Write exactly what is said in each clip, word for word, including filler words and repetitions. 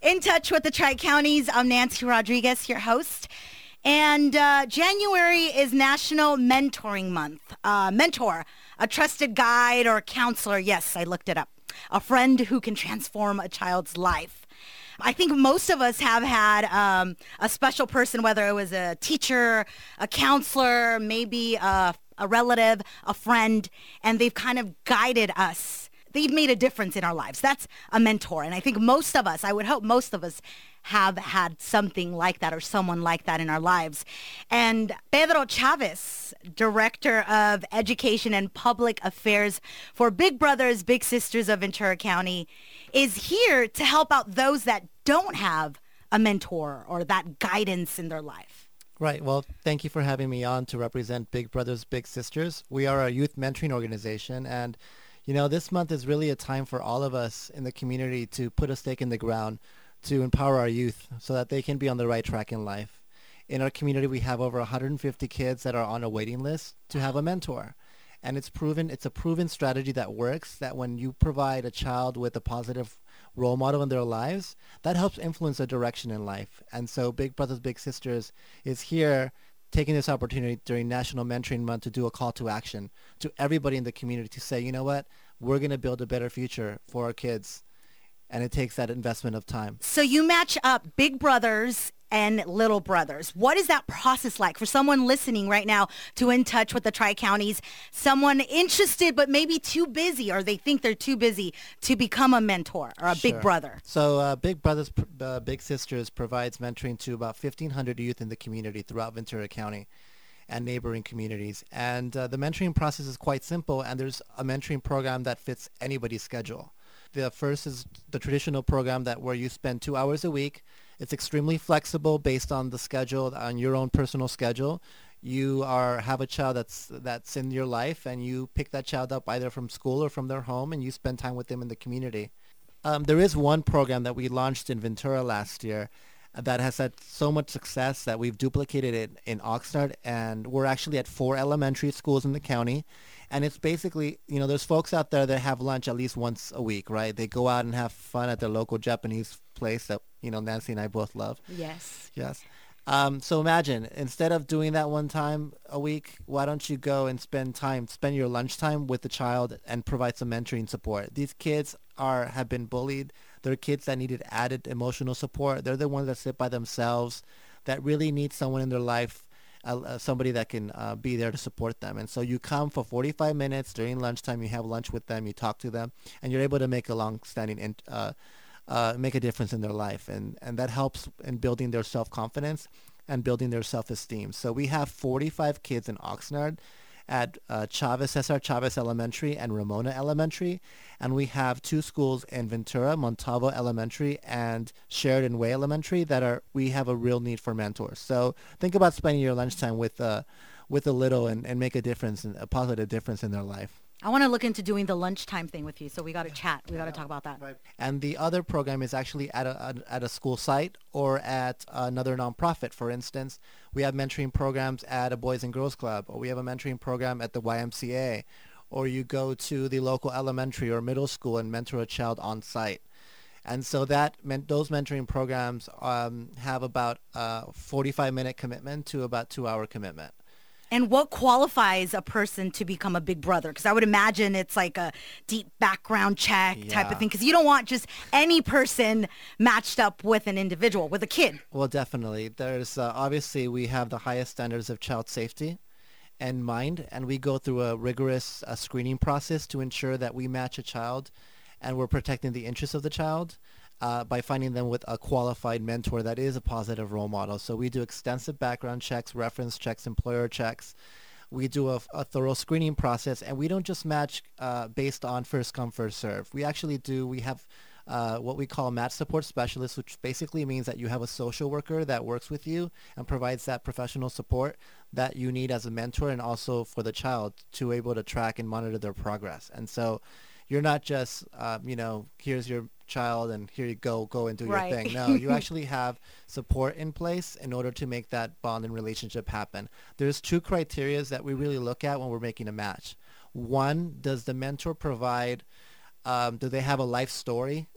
In Touch with the Tri-Counties. I'm Nancy Rodriguez, your host. And uh, January is National Mentoring Month. Uh, mentor, a trusted guide or counselor. Yes, I looked it up. A friend who can transform a child's life. I think most of us have had um, a special person, whether it was a teacher, a counselor, maybe a, a relative, a friend, and they've kind of guided us. They've made a difference in our lives. That's a mentor. And I think most of us, I would hope most of us have had something like that or someone like that in our lives. And Pedro Chavez, Director of Education and Public Affairs for Big Brothers Big Sisters of Ventura County, is here to help out those that don't have a mentor or that guidance in their life. Right. Well, thank you for having me on to represent Big Brothers Big Sisters. We are a youth mentoring organization, and you know, this month is really a time for all of us in the community to put a stake in the ground to empower our youth so that they can be on the right track in life. In our community, we have over one hundred fifty kids that are on a waiting list to have a mentor. And it's proven, it's a proven strategy that works, that when you provide a child with a positive role model in their lives, that helps influence their direction in life. And so Big Brothers Big Sisters is here taking this opportunity during National Mentoring Month to do a call to action to everybody in the community to say, you know what, we're going to build a better future for our kids. And it takes that investment of time. So you match up big brothers and little brothers. What is that process like for someone listening right now to In Touch with the Tri-Counties, someone interested but maybe too busy, or they think they're too busy to become a mentor or a Sure. big brother? So uh, Big Brothers uh, Big Sisters provides mentoring to about fifteen hundred youth in the community throughout Ventura County and neighboring communities. And uh, the mentoring process is quite simple, and there's a mentoring program that fits anybody's schedule. The first is the traditional program that where you spend two hours a week. It's extremely flexible based on the schedule, on your own personal schedule. You are have a child that's that's in your life, and you pick that child up either from school or from their home, and you spend time with them in the community. Um, there is one program that we launched in Ventura last year that has had so much success that we've duplicated it in Oxnard, and we're actually at four elementary schools in the county. And it's basically, you know, there's folks out there that have lunch at least once a week, right? They go out and have fun at their local Japanese place that, you know, Nancy and I both love. Yes. Yes. Um, so imagine, instead of doing that one time a week, why don't you go and spend time, spend your lunchtime with the child and provide some mentoring support. These kids are have been bullied. They're kids that needed added emotional support. They're the ones that sit by themselves, that really need someone in their life, uh, uh, somebody that can uh, be there to support them. And so you come for forty-five minutes during lunchtime, you have lunch with them, you talk to them, and you're able to make a long-standing in, uh, Uh, make a difference in their life, and, and that helps in building their self-confidence and building their self-esteem. So we have forty-five kids in Oxnard at uh, Chavez, Cesar Chavez Elementary and Ramona Elementary, and we have two schools in Ventura, Montalvo Elementary and Sheridan Way Elementary, that are we have a real need for mentors. So think about spending your lunchtime with uh, with a little and, and make a difference, and a positive difference in their life. I want to look into doing the lunchtime thing with you, so we got to chat. We got to talk about that. Right. And the other program is actually at a, a at a school site or at another nonprofit. For instance, we have mentoring programs at a Boys and Girls Club, or we have a mentoring program at the Y M C A, or you go to the local elementary or middle school and mentor a child on site. And so that meant those mentoring programs um, have about a forty-five minute commitment to about two hour commitment. And what qualifies a person to become a big brother? Because I would imagine it's like a deep background check Yeah. type of thing. Because you don't want just any person matched up with an individual, with a kid. Well, definitely. There's uh, obviously we have the highest standards of child safety in mind, and we go through a rigorous uh, screening process to ensure that we match a child and we're protecting the interests of the child uh, by finding them with a qualified mentor that is a positive role model. So we do extensive background checks, reference checks, employer checks. We do a, a thorough screening process, and we don't just match uh, based on first come, first serve. We actually do, we have uh, what we call match support specialists, which basically means that you have a social worker that works with you and provides that professional support that you need as a mentor, and also for the child to able to track and monitor their progress. And so you're not just, um, you know, here's your child and here you go, go and do Right. your thing. No, you actually have support in place in order to make that bond and relationship happen. There's two criteria that we really look at when we're making a match. One, does the mentor provide, um, do they have a life story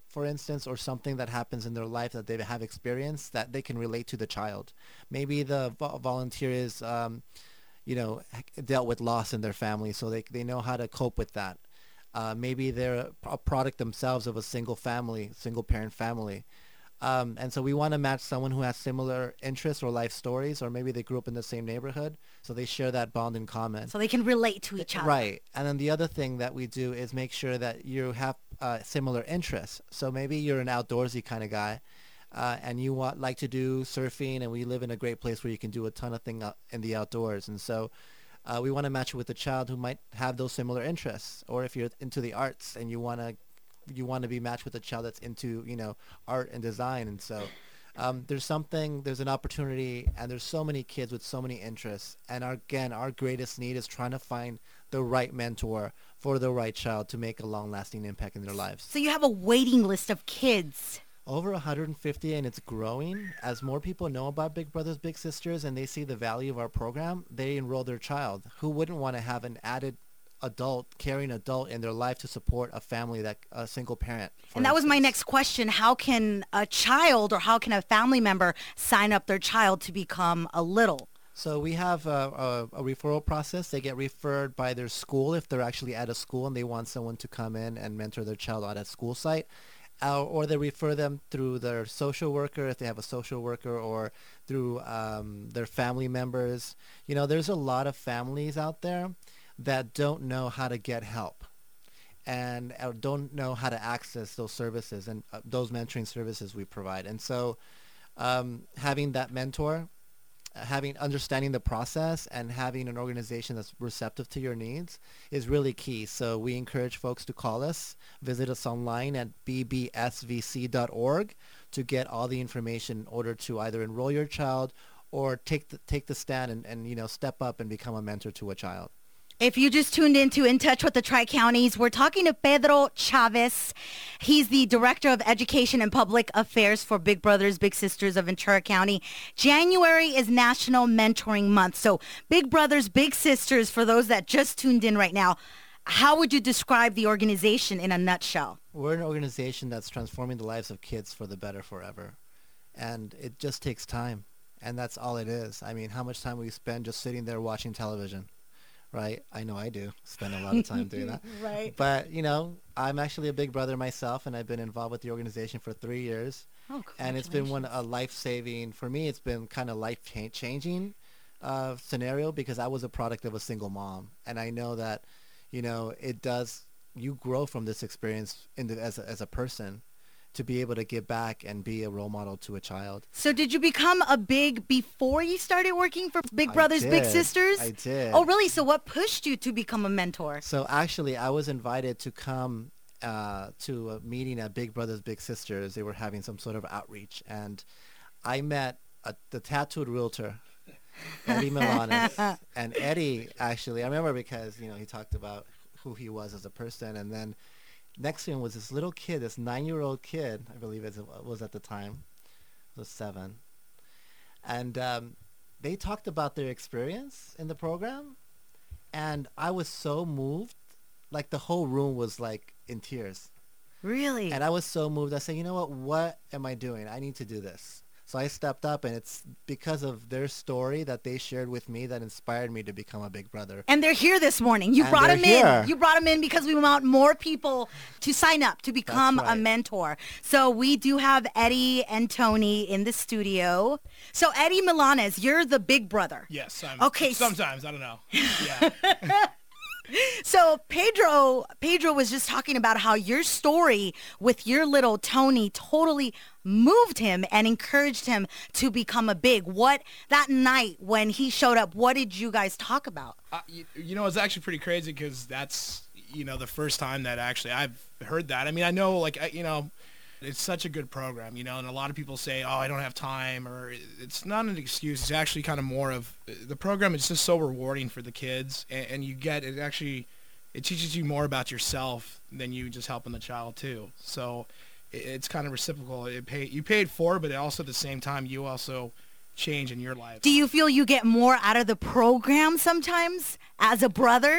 for instance, or something that happens in their life that they have experienced that they can relate to the child. Maybe the vo- volunteer is, um, you know, dealt with loss in their family, so they they know how to cope with that. Uh, maybe they're a product themselves of a single family, single parent family. Um, and so we want to match someone who has similar interests or life stories, or maybe they grew up in the same neighborhood, so they share that bond in common. So they can relate to each other. Right. And then the other thing that we do is make sure that you have uh, similar interests. So maybe you're an outdoorsy kind of guy, uh, and you want like to do surfing, and we live in a great place where you can do a ton of things in the outdoors. And so uh, we want to match you with a child who might have those similar interests. Or if you're into the arts and you want to you want to be matched with a child that's into, you know, art and design. And so um, there's something, there's an opportunity, and there's so many kids with so many interests. And our, again, our greatest need is trying to find the right mentor for the right child to make a long-lasting impact in their lives. So you have a waiting list of kids. Over one hundred fifty, and it's growing. As more people know about Big Brothers Big Sisters and they see the value of our program, they enroll their child. Who wouldn't want to have an added adult, caring adult in their life to support a family, that a single parent? And that was my instance. next question. How can a child or how can a family member sign up their child to become a little? So we have a, a, a referral process. They get referred by their school if they're actually at a school and they want someone to come in and mentor their child at a school site. Uh, or they refer them through their social worker if they have a social worker, or through um, their family members. You know, there's a lot of families out there that don't know how to get help and uh, don't know how to access those services and uh, those mentoring services we provide. And so um, having that mentor, uh, having understanding the process, and having an organization that's receptive to your needs is really key. So we encourage folks to call us, visit us online at b b s v c dot org to get all the information in order to either enroll your child or take the, take the stand and, and, you know, step up and become a mentor to a child. If you just tuned into In Touch with the Tri-Counties, we're talking to Pedro Chavez. He's the Director of Education and Public Affairs for Big Brothers Big Sisters of Ventura County. January is National Mentoring Month. So Big Brothers Big Sisters, for those that just tuned in right now, how would you describe the organization in a nutshell? We're an organization that's transforming the lives of kids for the better forever. And it just takes time. And that's all it is. I mean, how much time we spend just sitting there watching television? Right? I know I do spend a lot of time doing that. Right. But, you know, I'm actually a big brother myself, and I've been involved with the organization for three years. Oh, and it's been one a life-saving, for me, it's been kind of life-changing uh, scenario, because I was a product of a single mom. And I know that, you know, it does, you grow from this experience in the, as, a, as a person, to be able to give back and be a role model to a child. So did you become a big before you started working for Big I Brothers Big did. Sisters? I did. Oh, really? So what pushed you to become a mentor? So actually, I was invited to come uh, to a meeting at Big Brothers Big Sisters. They were having some sort of outreach, and I met a, the tattooed realtor, Eddie Milanes. And Eddie, actually, I remember because, you know, he talked about who he was as a person, and then next to him was this little kid, this nine-year-old kid, I believe it was at the time, it was seven. And um, they talked about their experience in the program, and I was so moved, like the whole room was like in tears. Really? And I was so moved, I said, you know what, what am I doing? I need to do this. So I stepped up, and it's because of their story that they shared with me that inspired me to become a big brother. And they're here this morning. You And brought they're them here. in. You brought them in because we want more people to sign up to become That's right. a mentor. So we do have Eddie and Tony in the studio. So Eddie Milanes, you're the big brother. Yes. I'm, Okay, s- Sometimes. I don't know. Yeah. So Pedro, Pedro was just talking about how your story with your little Tony totally moved him and encouraged him to become a big. What, that night when he showed up, what did you guys talk about? uh, you, you know, it's actually pretty crazy because that's, you know, the first time that actually I've heard that. I mean, I know, like, I, you know, it's such a good program, you know, and a lot of people say, oh, I don't have time, or it's not an excuse. It's actually kind of more of, the program is just so rewarding for the kids, and, and you get, it actually, it teaches you more about yourself than you just helping the child too. So it, it's kind of reciprocal. It pay, you paid for, but also at the same time, you also change in your life. Do you feel you get more out of the program sometimes as a brother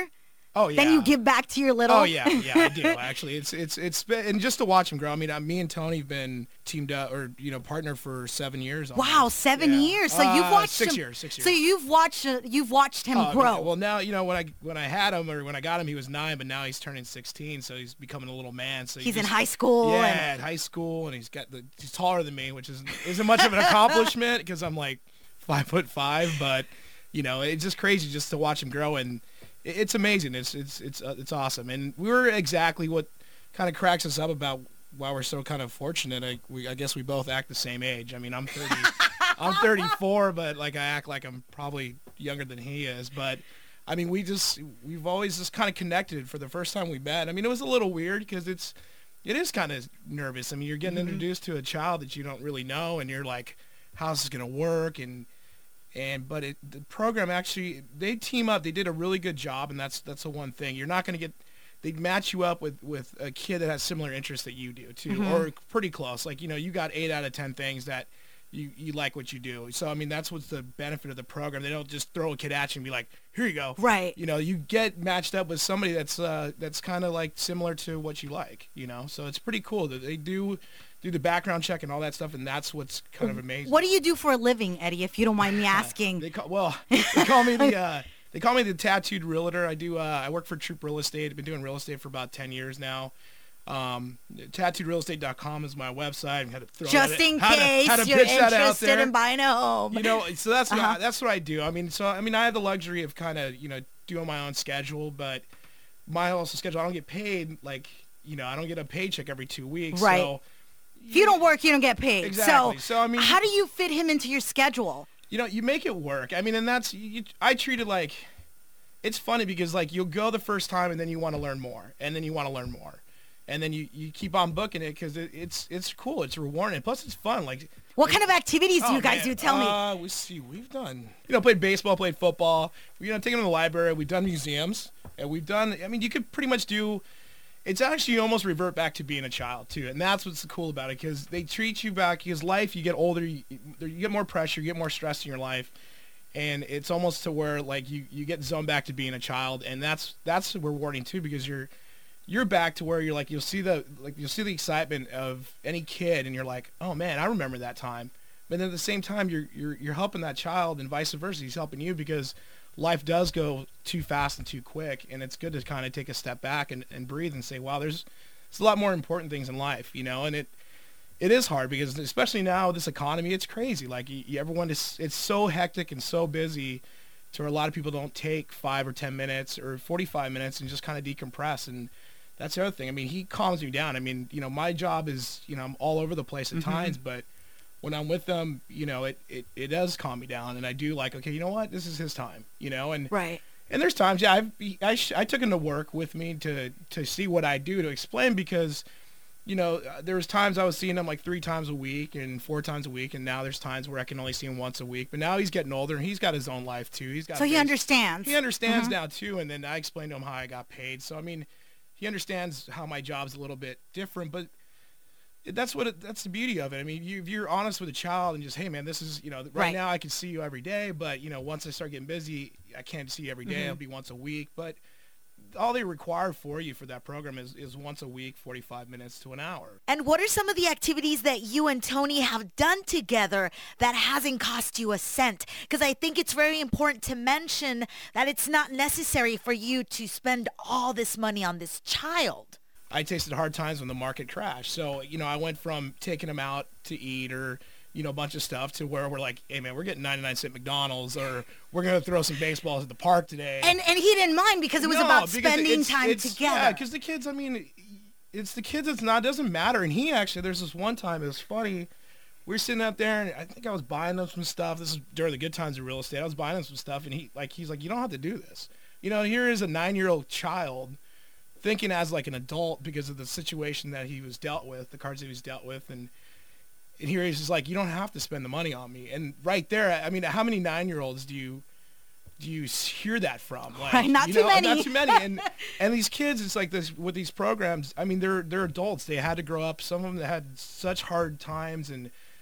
Oh yeah. Then you give back to your little. Oh yeah, yeah, I do actually. It's it's it's been, and just to watch him grow. I mean, uh, me and Tony have been teamed up or you know partner for seven years. Almost. Wow, seven yeah. years. So uh, you've watched six him, years. Six years. So you've watched uh, you've watched him Oh, grow. okay. Well, now you know when I when I had him or when I got him, he was nine, but now he's turning sixteen, so he's becoming a little man. So he's just, in high school. Yeah, and... at high school, and he's got the he's taller than me, which isn't isn't much of an accomplishment because I'm like five foot five, but you know it's just crazy just to watch him grow and. It's amazing. It's it's it's uh, it's awesome, and we were exactly what kind of cracks us up about why we're so kind of fortunate. I, we, I guess we both act the same age. I mean, I'm thirty, I'm thirty-four, but like I act like I'm probably younger than he is. But I mean, we just we've always just kind of connected for the first time we met. I mean, it was a little weird because it's it is kind of nervous. I mean, you're getting mm-hmm. introduced to a child that you don't really know, and you're like, how's this gonna work? And And but it, the program actually they team up. They did a really good job, and that's that's the one thing. You're not going to get. They match you up with, with a kid that has similar interests that you do too, mm-hmm. or pretty close. Like you know, you got eight out of ten things that you, you like what you do. So I mean, that's what's the benefit of the program. They don't just throw a kid at you and be like, here you go. Right. You know, you get matched up with somebody that's uh, that's kind of like similar to what you like. You know, so it's pretty cool that they do. do the background check and all that stuff, and that's what's kind of amazing. What do you do for a living, Eddie, if you don't mind me asking? they call, well, they call me the uh, they call me the tattooed realtor. I do. Uh, I work for Troop Real Estate. I've been doing real estate for about ten years now. Um, tattooed real estate dot com is my website. I had to throw Just that, in how case to, how to you're pitch that out interested there. in buying a home. You know, so that's uh-huh. what I, that's what I do. I mean, so I mean, I have the luxury of kind of you know doing my own schedule, but my also schedule, I don't get paid like you know I don't get a paycheck every two weeks. Right. So, if you don't work, you don't get paid. Exactly. So, so I mean, how do you fit him into your schedule? You know, you make it work. I mean, and that's you, I treat it like it's funny because like you'll go the first time and then you want to learn more, and then you want to learn more, and then you, you keep on booking it because it, it's it's cool, it's rewarding, plus it's fun. Like, what kind of activities do oh, you guys man. do? Tell uh, me. We see we've done you know played baseball, played football. We, you know, taken them to the library. We've done museums, and we've done. I mean, you could pretty much do. It's actually you almost revert back to being a child too, and that's what's cool about it because they treat you back. Because life, you get older, you, you get more pressure, you get more stress in your life, and it's almost to where like you, you get zoned back to being a child, and that's that's rewarding too because you're you're back to where you're like you'll see the like you'll see the excitement of any kid, and you're like, oh man, I remember that time. But then at the same time, you're you're you're helping that child, and vice versa, he's helping you because life does go too fast and too quick, and it's good to kind of take a step back and, and breathe and say, wow, there's, there's a lot more important things in life, you know, and it it is hard because especially now with this economy, it's crazy. Like you, everyone is, it's so hectic and so busy to where a lot of people don't take five or ten minutes or forty-five minutes and just kind of decompress. And that's the other thing. I mean, he calms me down. I mean, you know, my job is, you know, I'm all over the place at mm-hmm. times, but when I'm with them, you know, it, it, it does calm me down, and I do like, okay, you know what, this is his time, you know, and right. And there's times, yeah, I've, I sh- I took him to work with me to to see what I do to explain because, you know, there was times I was seeing him like three times a week and four times a week, and now there's times where I can only see him once a week. But now he's getting older, and he's got his own life too. He's got so he his, understands. He understands mm-hmm. now too, and then I explained to him how I got paid. So I mean, he understands how my job's a little bit different, but. That's what it, that's the beauty of it. I mean, you, if you're honest with a child and just, hey man, this is, you know, right, right now I can see you every day, but you know, once I start getting busy, I can't see you every day. Mm-hmm. It'll be once a week, but all they require for you for that program is, is once a week, forty-five minutes to an hour. And what are some of the activities that you and Tony have done together that hasn't cost you a cent? Because I think it's very important to mention that it's not necessary for you to spend all this money on this child. I tasted hard times when the market crashed. So, you know, I went from taking them out to eat or, you know, a bunch of stuff to where we're like, hey, man, we're getting ninety-nine cent McDonald's or we're going to throw some baseballs at the park today. And and he didn't mind because it was no, about spending it's, time it's, together. Yeah, because the kids, I mean, it's the kids. It's not, it doesn't matter. And he actually, there's this one time, it was funny. We were sitting up there, and I think I was buying them some stuff. This is during the good times of real estate. I was buying them some stuff, and he, like, he's like, you don't have to do this. You know, here is a nine-year-old child thinking as like an adult because of the situation that he was dealt with, the cards that he was dealt with, and and here he's just like, you don't have to spend the money on me. And right there, I mean, how many nine-year-olds do you do you hear that from? Like, right, not you too know, many. Not too many. And and these kids, it's like this with these programs. I mean, they're they're adults. They had to grow up. Some of them had such hard times, and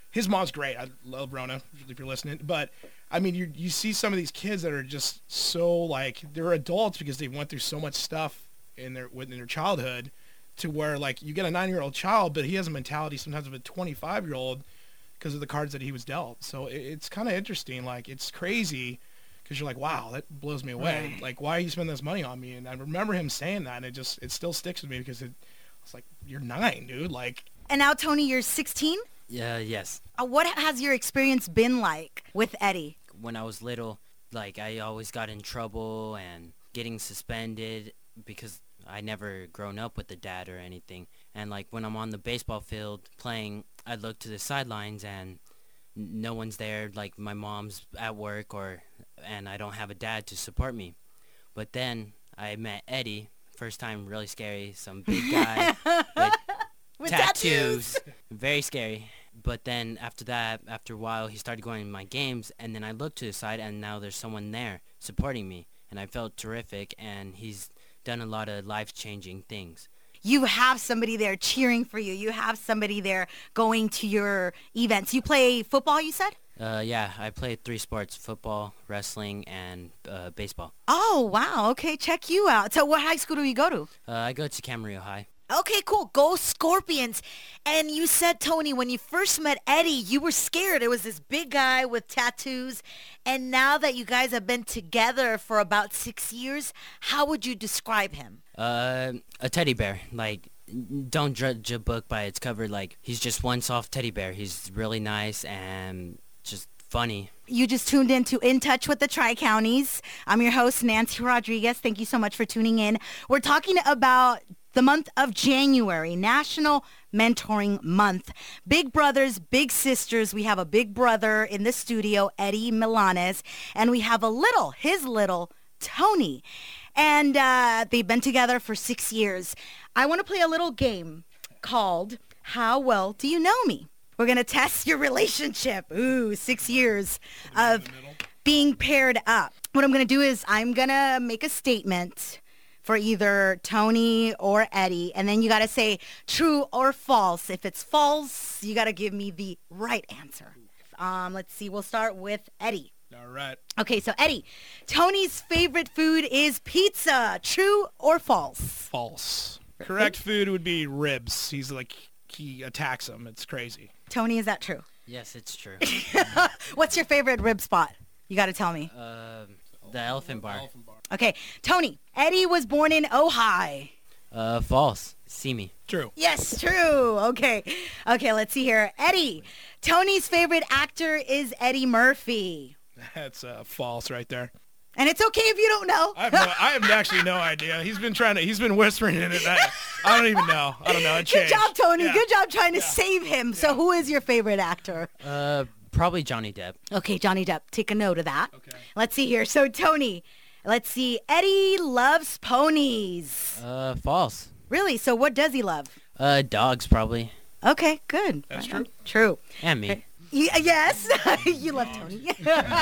his mom's great. I love Rona, if you're listening. But, I mean, you you see some of these kids that are just so, like, they're adults because they went through so much stuff in their in their childhood to where, like, you get a nine-year-old child, but he has a mentality sometimes of a twenty-five-year-old because of the cards that he was dealt. So it, it's kind of interesting. Like, it's crazy because you're like, wow, that blows me away. Right. Like, why are you spending this money on me? And I remember him saying that, and it just, it still sticks with me because it, it's like, you're nine, dude. Like, And now, Tony, you're sixteen? Yeah, yes. Uh, what has your experience been like with Eddie? When I was little, like, I always got in trouble and getting suspended because I never grown up with a dad or anything. And, like, when I'm on the baseball field playing, I look to the sidelines and n- no one's there. Like, my mom's at work or and I don't have a dad to support me. But then I met Eddie. First time, really scary. Some big guy with, With tattoos. Very scary. But then after that, after a while, he started going to my games, and then I looked to the side, and now there's someone there supporting me, and I felt terrific, and he's done a lot of life-changing things. You have somebody there cheering for you. You have somebody there going to your events. You play football, you said? Uh, yeah, I played three sports: football, wrestling, and uh, baseball. Oh, wow. Okay, check you out. So what high school do you go to? Uh, I go to Camarillo High. Okay, cool. Go Scorpions. And you said, Tony, when you first met Eddie, you were scared. It was this big guy with tattoos. And now that you guys have been together for about six years, how would you describe him? Uh, a teddy bear. Like, don't judge a book by its cover. Like, he's just one soft teddy bear. He's really nice and just funny. You just tuned in to In Touch with the Tri-Counties. I'm your host, Nancy Rodriguez. Thank you so much for tuning in. We're talking about the month of January, National Mentoring Month. Big brothers, big sisters. We have a big brother in the studio, Eddie Milanes, and we have a little, his little, Tony. And uh, they've been together for six years. I want to play a little game called How Well Do You Know Me? We're going to test your relationship. Ooh, six years of being paired up. What I'm going to do is I'm going to make a statement for either Tony or Eddie, and then you got to say true or false. If it's false, you got to give me the right answer. Um, let's see. We'll start with Eddie. all right. Okay, so Eddie, Tony's favorite food is pizza. True or false? False. Correct food would be ribs. He's like, he attacks them. It's crazy. Tony, is that true? Yes, it's true. What's your favorite rib spot? You got to tell me. uh, the Elephant Bar. Elephant bar. Okay, Tony, Eddie was born in Ojai. Uh, false. See me. True. Yes, true. Okay. Okay, let's see here. Eddie, Tony's favorite actor is Eddie Murphy. That's uh, false right there. And it's okay if you don't know. I have, no, I have actually no idea. He's been trying to, he's been whispering in it. I, I don't even know. I don't know. It Good changed. job, Tony. Yeah. Good job trying to save him. So who is your favorite actor? Uh, probably Johnny Depp. Okay, Johnny Depp. Take a note of that. Okay. Let's see here. So, Tony, let's see. Eddie loves ponies. Uh, false. Really? So what does he love? Uh, dogs probably. Okay, good. That's Right true. on. True. And me. Y- yes, you love Tony.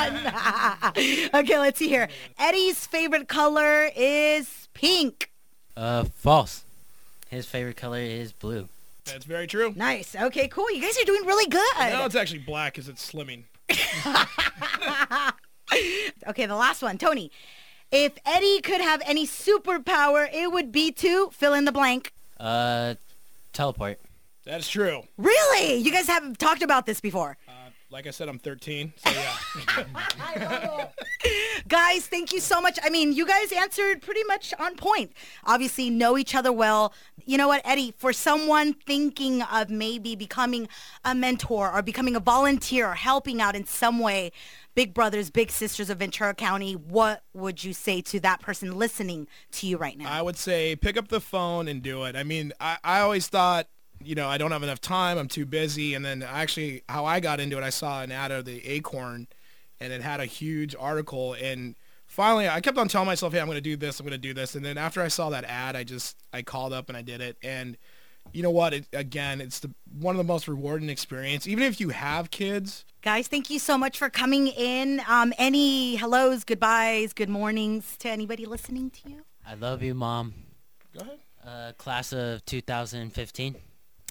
Okay, let's see here. Eddie's favorite color is pink. Uh, false. His favorite color is blue. That's very true. Nice. Okay, cool. You guys are doing really good. Now it's actually black because it's slimming. Okay, the last one. Tony, if Eddie could have any superpower, it would be to fill in the blank. Uh, teleport. That's true. Really? You guys haven't talked about this before. Uh, like I said, I'm thirteen, so yeah. Guys, thank you so much. I mean, you guys answered pretty much on point. Obviously, know each other well. You know what, Eddie, for someone thinking of maybe becoming a mentor or becoming a volunteer or helping out in some way, Big Brothers, Big Sisters of Ventura County, what would you say to that person listening to you right now? I would say pick up the phone and do it. I mean, I, I always thought, you know, I don't have enough time. I'm too busy. And then actually how I got into it, I saw an ad of the Acorn, and it had a huge article. And finally, I kept on telling myself, hey, I'm going to do this. I'm going to do this. And then after I saw that ad, I just, I called up and I did it. And you know what? It, again, it's the one of the most rewarding experience. Even if you have kids. Guys, thank you so much for coming in. Um, any hellos, goodbyes, good mornings to anybody listening to you? I love you, Mom. Go ahead. Uh, class of two thousand fifteen.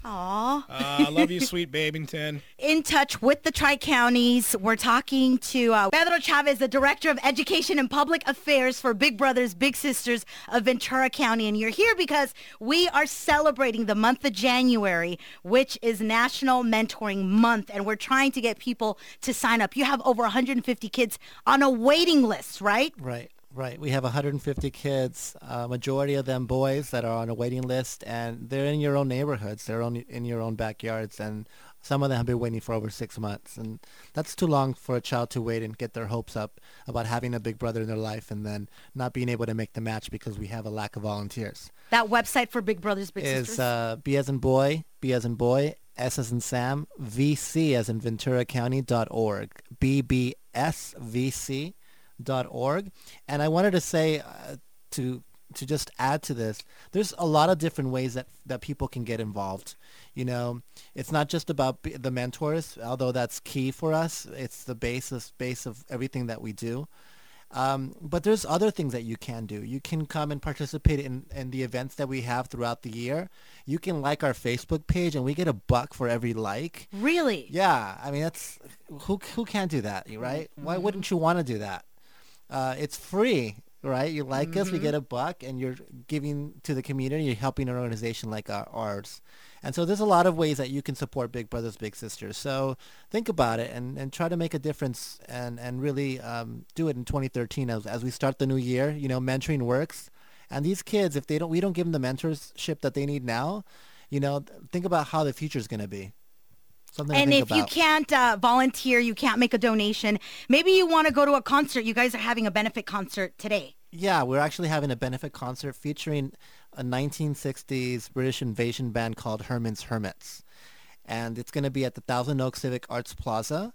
Aw. Uh, love you, sweet Babington. In touch with the Tri-Counties. We're talking to uh, Pedro Chavez, the Director of Education and Public Affairs for Big Brothers Big Sisters of Ventura County. And you're here because we are celebrating the month of January, which is National Mentoring Month. And we're trying to get people to sign up. You have over one hundred fifty kids on a waiting list, right? Right. Right. We have one hundred fifty kids, uh, majority of them boys that are on a waiting list, and they're in your own neighborhoods. They're on, in your own backyards, and some of them have been waiting for over six months. And that's too long for a child to wait and get their hopes up about having a big brother in their life and then not being able to make the match because we have a lack of volunteers. That website for Big Brothers Big Is Sisters? uh, B as in boy, B as in boy, S as in Sam, V C as in Ventura County dot org, B B S V C dot org. And I wanted to say uh, to to just add to this, there's a lot of different ways that that people can get involved. You know, it's not just about b- the mentors, although that's key for us. It's the basis base of everything that we do. Um, but there's other things that you can do. You can come and participate in, in the events that we have throughout the year. You can like our Facebook page, and we get a buck for every like. Really? Yeah, I mean, that's who who can't do that, right? Mm-hmm. Why wouldn't you want to do that? Uh, it's free, right? You like mm-hmm. us, we get a buck, and you're giving to the community. You're helping an organization like our, ours. And so there's a lot of ways that you can support Big Brothers Big Sisters. So think about it and, and try to make a difference and, and really um, do it in twenty thirteen as, as we start the new year. You know, mentoring works. And these kids, if they don't, we don't give them the mentorship that they need now, you know, think about how the future is going to be. Something and to think if about. you can't uh, volunteer, you can't make a donation, maybe you want to go to a concert. You guys are having a benefit concert today. Yeah, we're actually having a benefit concert featuring a nineteen sixties British invasion band called Herman's Hermits. And it's going to be at the Thousand Oaks Civic Arts Plaza.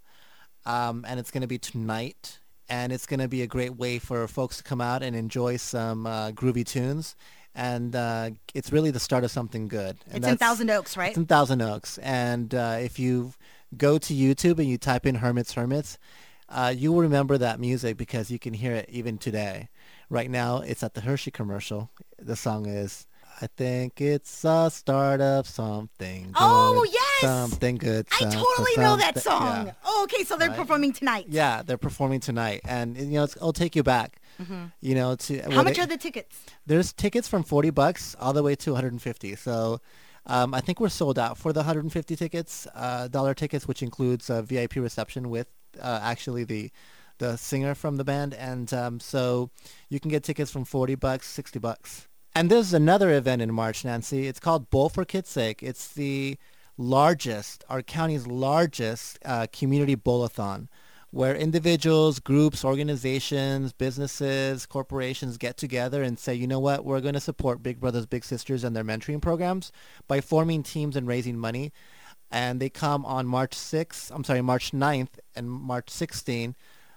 Um, and it's going to be tonight. And it's going to be a great way for folks to come out and enjoy some uh, groovy tunes. And uh, it's really the start of something good. And it's in Thousand Oaks, right? It's in Thousand Oaks. And uh, if you go to YouTube and you type in Hermits Hermits, uh, you will remember that music because you can hear it even today. Right now, it's at the Hershey commercial. The song is, I think it's a start of something good. Oh, yes! Something good. I some- totally some- know that something- song. yeah. Oh, okay, so they're Right. performing tonight. Yeah, they're performing tonight. And, you know, it's, it'll take you back. Mm-hmm. You know, to How well, much they- are the tickets? There's tickets from forty bucks all the way to one hundred fifty. So um, I think we're sold out for the one hundred fifty tickets, uh, dollar tickets, which includes a V I P reception with uh, actually the the singer from the band. And um, so you can get tickets from forty bucks, sixty bucks. And there's another event in March, Nancy. It's called Bowl for Kids' Sake. It's the largest, our county's largest uh, community bowl-a-thon, where individuals, groups, organizations, businesses, corporations get together and say, you know what, we're going to support Big Brothers Big Sisters and their mentoring programs by forming teams and raising money. And they come on March sixth, I'm sorry, March ninth and March sixteenth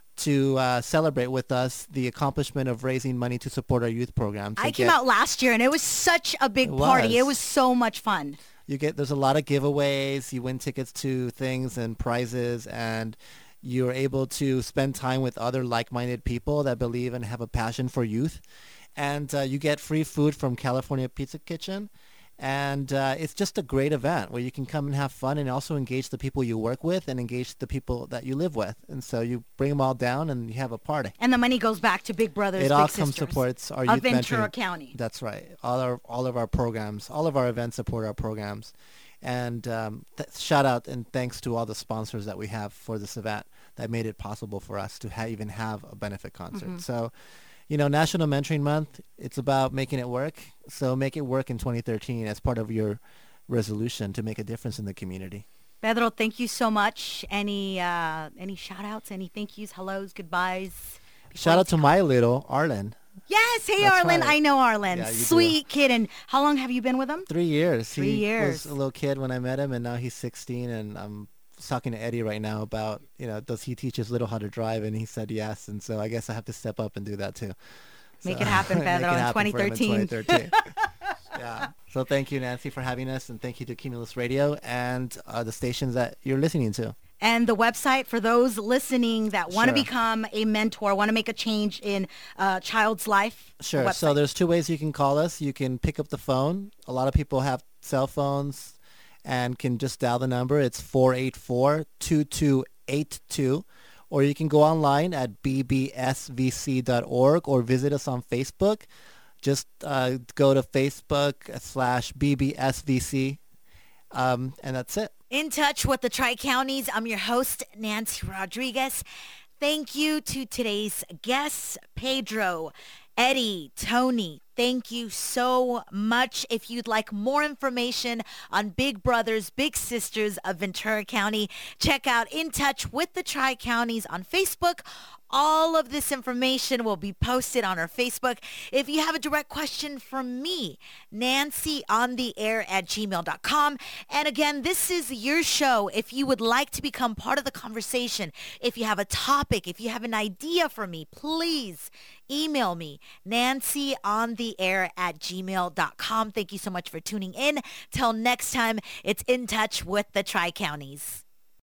to uh, celebrate with us the accomplishment of raising money to support our youth programs. I They came get- out last year, and it was such a big It party. was. It was so much fun. You get, there's a lot of giveaways. You win tickets to things and prizes, and you're able to spend time with other like-minded people that believe and have a passion for youth. And uh, you get free food from California Pizza Kitchen. And uh, it's just a great event where you can come and have fun and also engage the people you work with and engage the people that you live with. And so you bring them all down and you have a party. And the money goes back to Big Brothers It Big all Sisters comes supports our of youth Ventura mentoring. County. That's right. All our all of our programs, all of our events support our programs. And um, th- shout out and thanks to all the sponsors that we have for this event that made it possible for us to ha- even have a benefit concert. Mm-hmm. So, you know, National Mentoring Month, it's about making it work. So make it work in twenty thirteen as part of your resolution to make a difference in the community. Pedro, thank you so much. Any uh, any shout outs, any thank yous, hellos, goodbyes? Shout out to my little Arlen. Yes, hey That's Arlen. right. I know Arlen. Yeah, you do. Sweet kid. And how long have you been with him? Three years. Three he years. was a little kid when I met him, and now he's sixteen, and I'm talking to Eddie right now about, you know, does he teach his little how to drive? And he said yes, and so I guess I have to step up and do that too. Make So- it happen, make Pedro, it in happen for him in twenty thirteen. twenty thirteen. Yeah. So thank you, Nancy, for having us, and thank you to Cumulus Radio and uh, the stations that you're listening to. And the website for those listening that want to Sure. become a mentor, want to make a change in a child's life. the Sure. So website. there's two ways you can call us. You can pick up the phone. A lot of people have cell phones, and can just dial the number. It's four eight four, two two eight two. Or you can go online at b b s v c dot org or visit us on Facebook. Just uh, go to Facebook slash B B S V C, um, and that's it. In touch with the Tri-Counties, I'm your host, Nancy Rodriguez. Thank you to today's guests, Pedro, Eddie, Tony. Thank you so much. If you'd like more information on Big Brothers, Big Sisters of Ventura County, check out In Touch with the Tri-Counties on Facebook. All of this information will be posted on our Facebook. If you have a direct question for me, Nancy on the air at gmail dot com. And again, this is your show. If you would like to become part of the conversation, if you have a topic, if you have an idea for me, please email me, Nancy on the air at gmail dot com. Thank you so much for tuning in. Till next time, it's In Touch with the Tri-Counties.